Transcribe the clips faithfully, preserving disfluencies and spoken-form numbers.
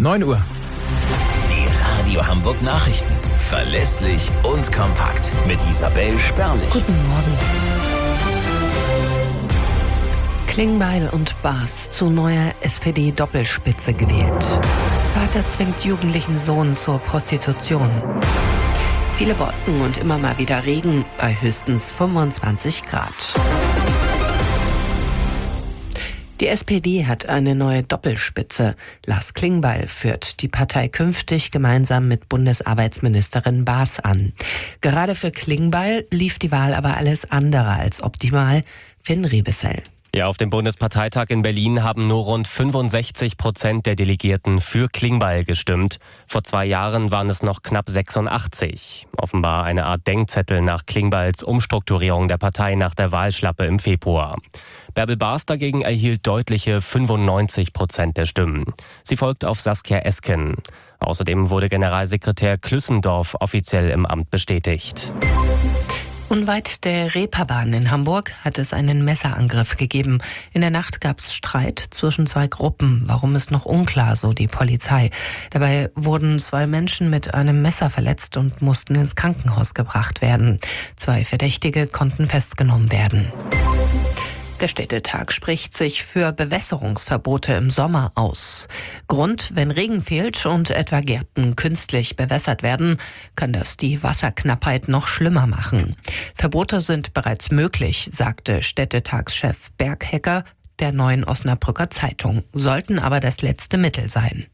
neun Uhr. Die Radio Hamburg Nachrichten. Verlässlich und kompakt. Mit Isabel Sperlich. Guten Morgen. Klingbeil und Baas zu neuer S P D-Doppelspitze gewählt. Vater zwingt jugendlichen Sohn zur Prostitution. Viele Wolken und immer mal wieder Regen bei höchstens fünfundzwanzig Grad. Die S P D hat eine neue Doppelspitze. Lars Klingbeil führt die Partei künftig gemeinsam mit Bundesarbeitsministerin Baas an. Gerade für Klingbeil lief die Wahl aber alles andere als optimal. Finn Riebesell. Ja, auf dem Bundesparteitag in Berlin haben nur rund fünfundsechzig Prozent der Delegierten für Klingbeil gestimmt. Vor zwei Jahren waren es noch knapp sechsundachtzig. Offenbar eine Art Denkzettel nach Klingbeils Umstrukturierung der Partei nach der Wahlschlappe im Februar. Bärbel Baas dagegen erhielt deutliche fünfundneunzig Prozent der Stimmen. Sie folgt auf Saskia Esken. Außerdem wurde Generalsekretär Klüssendorf offiziell im Amt bestätigt. Unweit der Reeperbahn in Hamburg hat es einen Messerangriff gegeben. In der Nacht gab es Streit zwischen zwei Gruppen. Warum ist noch unklar, so die Polizei. Dabei wurden zwei Menschen mit einem Messer verletzt und mussten ins Krankenhaus gebracht werden. Zwei Verdächtige konnten festgenommen werden. Der Städtetag spricht sich für Bewässerungsverbote im Sommer aus. Grund, wenn Regen fehlt und etwa Gärten künstlich bewässert werden, kann das die Wasserknappheit noch schlimmer machen. Verbote sind bereits möglich, sagte Städtetagschef Berghecker der Neuen Osnabrücker Zeitung, sollten aber das letzte Mittel sein.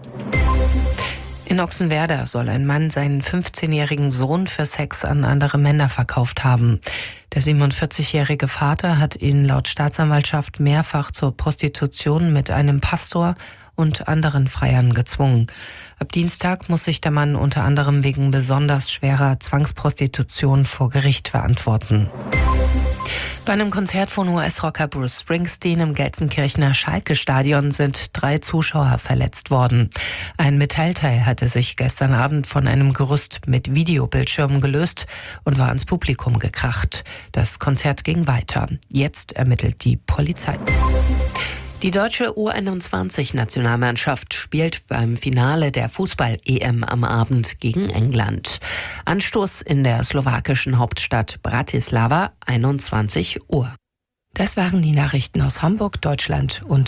In Ochsenwerder soll ein Mann seinen fünfzehnjährigen Sohn für Sex an andere Männer verkauft haben. Der siebenundvierzigjährige Vater hat ihn laut Staatsanwaltschaft mehrfach zur Prostitution mit einem Pastor und anderen Freiern gezwungen. Ab Dienstag muss sich der Mann unter anderem wegen besonders schwerer Zwangsprostitution vor Gericht verantworten. Bei einem Konzert von U S-Rocker Bruce Springsteen im Gelsenkirchener Schalke-Stadion sind drei Zuschauer verletzt worden. Ein Metallteil hatte sich gestern Abend von einem Gerüst mit Videobildschirmen gelöst und war ans Publikum gekracht. Das Konzert ging weiter. Jetzt ermittelt die Polizei. Die deutsche U einundzwanzig-Nationalmannschaft spielt beim Finale der Fußball-E M am Abend gegen England. Anstoß in der slowakischen Hauptstadt Bratislava, einundzwanzig Uhr. Das waren die Nachrichten aus Hamburg, Deutschland und